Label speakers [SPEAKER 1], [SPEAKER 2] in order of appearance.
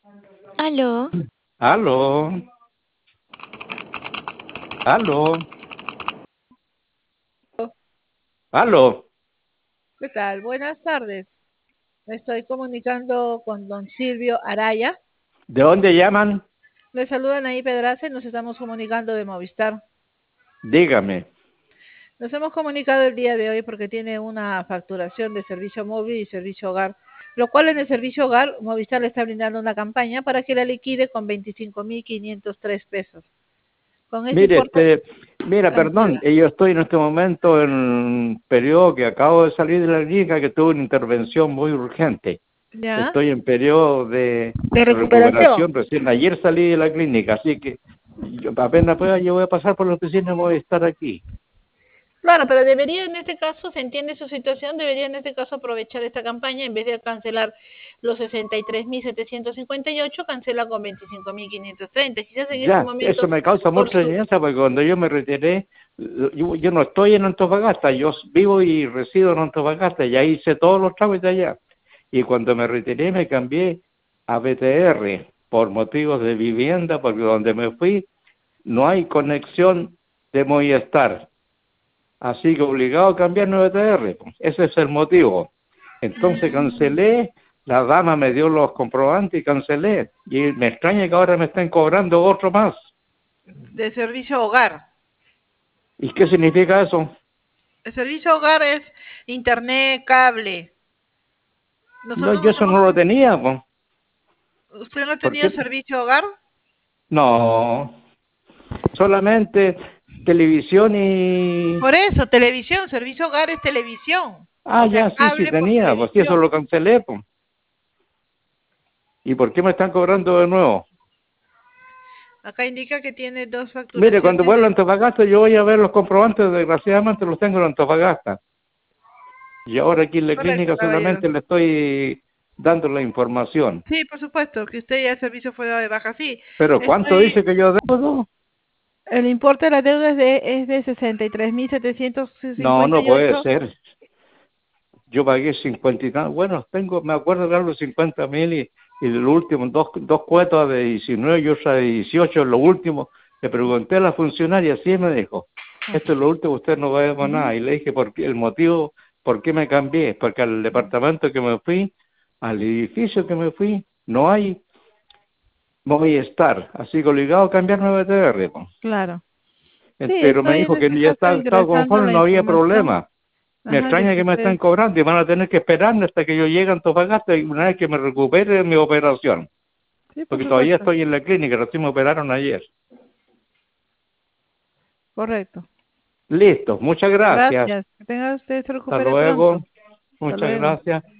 [SPEAKER 1] Aló,
[SPEAKER 2] Aló, aló, aló.
[SPEAKER 3] ¿Qué tal? Buenas tardes. Me estoy comunicando con don Silvio Araya.
[SPEAKER 2] ¿De dónde llaman?
[SPEAKER 3] Le saludan ahí Pedraza y nos estamos comunicando de Movistar.
[SPEAKER 2] Dígame.
[SPEAKER 3] Nos hemos comunicado el día de hoy porque tiene una facturación de servicio móvil y servicio hogar, lo cual en el servicio hogar Movistar le está brindando una campaña para que la liquide con 25.503 pesos. Con ese
[SPEAKER 2] Mire,
[SPEAKER 3] importe
[SPEAKER 2] mira, perdón,
[SPEAKER 3] cancela.
[SPEAKER 2] yo estoy en este momento en un periodo que acabo de salir de la clínica que tuve una intervención muy urgente.
[SPEAKER 3] ¿Ya?
[SPEAKER 2] Estoy en periodo de
[SPEAKER 3] De recuperación.
[SPEAKER 2] recuperación, recién ayer salí de la clínica, así que yo, apenas pueda yo voy a pasar por la oficina y voy a estar aquí.
[SPEAKER 3] Claro, pero debería en este caso, se entiende su situación, debería en este caso aprovechar esta campaña en vez de cancelar los 63.758, cancela con 25.530. Quizás en este
[SPEAKER 2] Ya, eso
[SPEAKER 3] momento,
[SPEAKER 2] me causa
[SPEAKER 3] por
[SPEAKER 2] mucha
[SPEAKER 3] su...
[SPEAKER 2] extrañeza porque cuando yo me retiré, yo no estoy en Antofagasta, yo vivo y resido en Antofagasta, ya hice todos los trámites allá. Y cuando me retiré me cambié a BTR por motivos de vivienda, porque donde me fui no hay conexión de Movistar. Así que obligado a cambiarme a BTR, pues. Ese es el motivo. Entonces cancelé, la dama me dio los comprobantes y cancelé. Y me extraña que ahora me estén cobrando otro más.
[SPEAKER 3] de servicio hogar.
[SPEAKER 2] ¿Y qué significa eso?
[SPEAKER 3] El servicio hogar es internet, cable.
[SPEAKER 2] No,
[SPEAKER 3] Nosotros
[SPEAKER 2] yo
[SPEAKER 3] nos
[SPEAKER 2] eso
[SPEAKER 3] hemos...
[SPEAKER 2] no lo tenía, pues.
[SPEAKER 3] ¿Usted no ha
[SPEAKER 2] ¿Por
[SPEAKER 3] tenido
[SPEAKER 2] qué?
[SPEAKER 3] servicio hogar?
[SPEAKER 2] No, solamente televisión y...
[SPEAKER 3] Por eso, televisión, servicio hogar es televisión.
[SPEAKER 2] Ah,
[SPEAKER 3] O sea,
[SPEAKER 2] ya, sí, sí
[SPEAKER 3] cable por
[SPEAKER 2] tenía, pues sí, eso
[SPEAKER 3] televisión.
[SPEAKER 2] lo cancelé, pues. ¿Y por qué me están cobrando de nuevo?
[SPEAKER 3] Acá indica que tiene dos
[SPEAKER 2] Mire, cuando
[SPEAKER 3] facturaciones
[SPEAKER 2] vuelvo a
[SPEAKER 3] de...
[SPEAKER 2] Antofagasta yo voy a ver los comprobantes, desgraciadamente los tengo en Antofagasta. Y ahora aquí en la
[SPEAKER 3] Correcto,
[SPEAKER 2] clínica
[SPEAKER 3] caballero.
[SPEAKER 2] solamente le estoy dando la información.
[SPEAKER 3] Sí, por supuesto, que usted ya el servicio fue dado de baja. Sí,
[SPEAKER 2] Pero ¿cuánto
[SPEAKER 3] estoy...
[SPEAKER 2] dice que yo debo?
[SPEAKER 3] El importe de la deuda es de
[SPEAKER 2] No, no puede
[SPEAKER 3] 63.758.
[SPEAKER 2] ser. Yo pagué 50 y tantos. Bueno, me acuerdo de los 50.000 y de los últimos dos cuotas de 19 y otra de 18, lo último. Le pregunté a la funcionaria, así me dijo, esto es lo último, usted no va a ver nada. Y le dije, ¿por qué? El motivo, ¿por qué me cambié? Porque al departamento que me fui, al edificio que me fui, no hay Movistar. Así que obligado a cambiarme a BTR, pues.
[SPEAKER 3] Claro. Sí,
[SPEAKER 2] Pero me
[SPEAKER 3] estoy en
[SPEAKER 2] dijo que
[SPEAKER 3] este
[SPEAKER 2] ya
[SPEAKER 3] caso
[SPEAKER 2] estaba
[SPEAKER 3] ingresando
[SPEAKER 2] conforme,
[SPEAKER 3] la
[SPEAKER 2] no había
[SPEAKER 3] información.
[SPEAKER 2] problema. Me
[SPEAKER 3] Ajá, de
[SPEAKER 2] extraña
[SPEAKER 3] que
[SPEAKER 2] que me
[SPEAKER 3] usted...
[SPEAKER 2] estén cobrando y van a tener que esperarme hasta que yo llegue a Antofagasta y una vez que me recupere de mi operación.
[SPEAKER 3] Sí, por
[SPEAKER 2] Porque todavía
[SPEAKER 3] supuesto.
[SPEAKER 2] estoy en la clínica, recién me operaron ayer.
[SPEAKER 3] Correcto.
[SPEAKER 2] Listo, muchas gracias.
[SPEAKER 3] Gracias. Que tenga usted, se
[SPEAKER 2] Hasta
[SPEAKER 3] recupere
[SPEAKER 2] luego.
[SPEAKER 3] pronto. Hasta
[SPEAKER 2] Muchas
[SPEAKER 3] luego.
[SPEAKER 2] gracias.